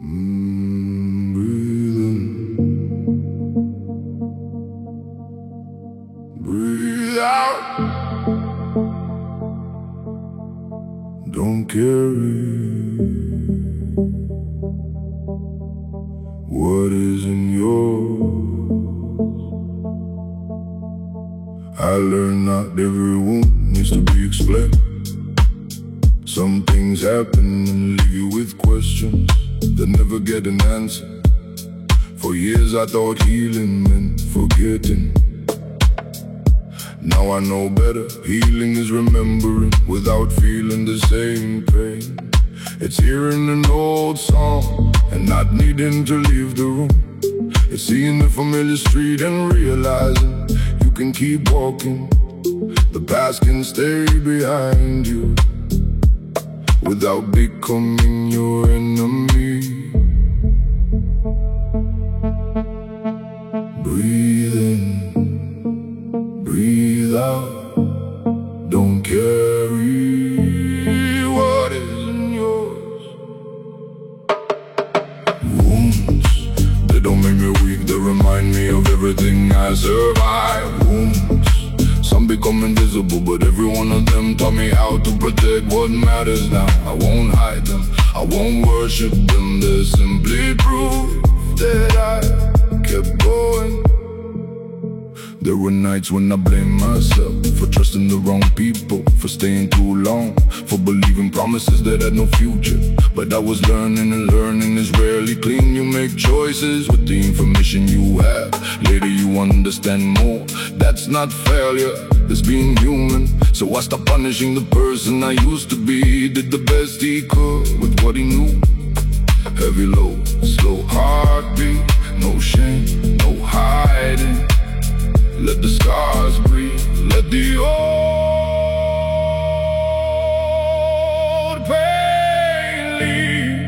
Breathe in, breathe out. Don't carry what isn't yours. I learned not every wound needs to be explained. Some things happen and leave you with questions that never get an answer. For years I thought healing meant forgetting. Now I know better. Healing is remembering without feeling the same pain. It's hearing an old song and not needing to leave the room. It's seeing the familiar street and realizing you can keep walking. The past can stay behind you without becoming your enemy. Breathe in, breathe out. Don't carry what isn't yours. Wounds, they don't make me weak, they remind me of everything I survived. Wounds, some become invisible, but every one of them taught me how to protect what matters now. I won't hide them, I won't worship them. They're simply proof that I kept going. There were nights when I blamed myself for trusting the wrong people, for staying too long, for believing promises that had no future. But I was learning, and learning is rarely clean. You make choices with the information you have. Later you understand more. That's not failure, that's being human. So I stopped punishing the person I used to be. He did the best he could with what he knew. Heavy load, slow heartbeat, no shame, no hiding. Let the scars breathe, let the old pain leave.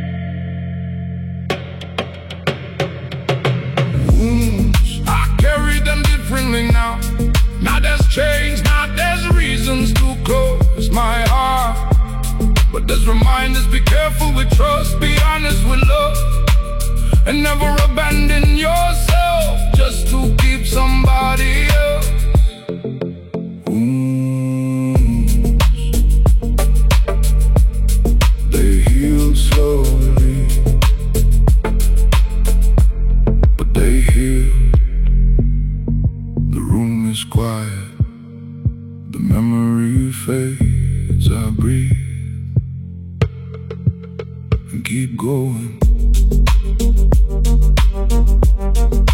Wounds, I carry them differently now. Now there's change, now there's reasons to close my heart. But there's reminders, be careful with trust, be honest with love, and never abandon yourself just to keep somebody else. Wounds, they heal slowly, but they heal. The room is quiet, the memory fades. I breathe and keep going.